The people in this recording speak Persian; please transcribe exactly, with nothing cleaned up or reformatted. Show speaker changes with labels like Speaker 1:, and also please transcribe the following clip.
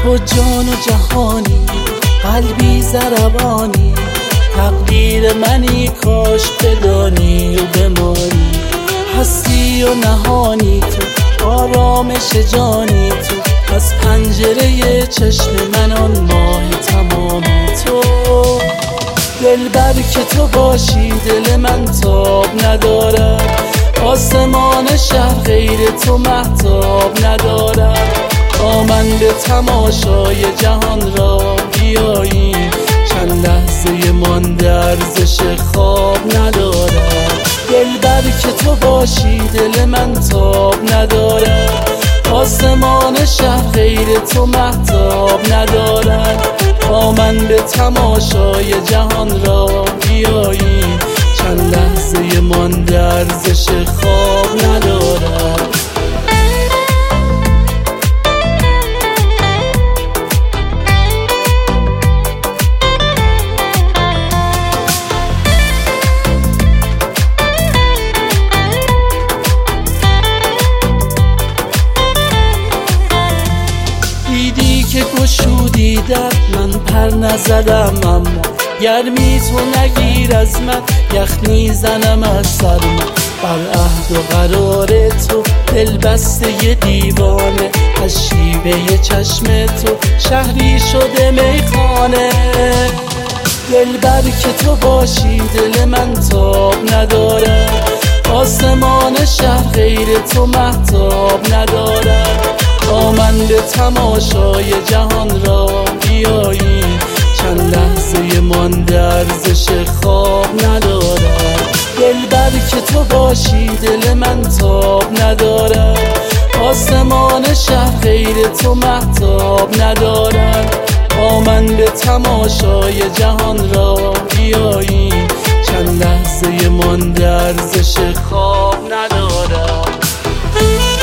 Speaker 1: تو جان و جهانی، قلبی ضربانی، تقدیر منی کاش بدانی و بمانی. هستی و نهانی تو، آرامش جانی تو، از پنجره چشم من آن ماه تمامی تو. دلبر که تو باشی دل من تاب ندارد، آسمان شهر غیر تو مهتاب ندارد. با من به تماشای جهان را بیاییم، چند لحظه مانده ارزش خواب ندارد. دلبر که تو باشی دل من تاب ندارد، آسمان شهر غیر تو مهتاب ندارد. با من به تماشای جهان را بیاییم، چند لحظه مانده ارزش خواب ندارد. دیدی که گشودی در من پر نزدم، اما گرمی تو نگیر از من، یخ میزنم از سر من. بر عهد و قرار تو دل بسته دیوانه، از شیوه چشم تو شهری شده میخانه. دلبر که تو باشی دل من تاب ندارد، آسمان شهر غیر تو مهتاب ندارد. با من به تماشای جهان را بیاییم، چند لحظه مانده ارزش خواب ندارد. دلبر که تو باشی دل من تاب ندارد، آسمان شهر غیر تو مهتاب ندارد. با من به تماشای جهان را بیاییم، چند لحظه مانده ارزش خواب ندارد.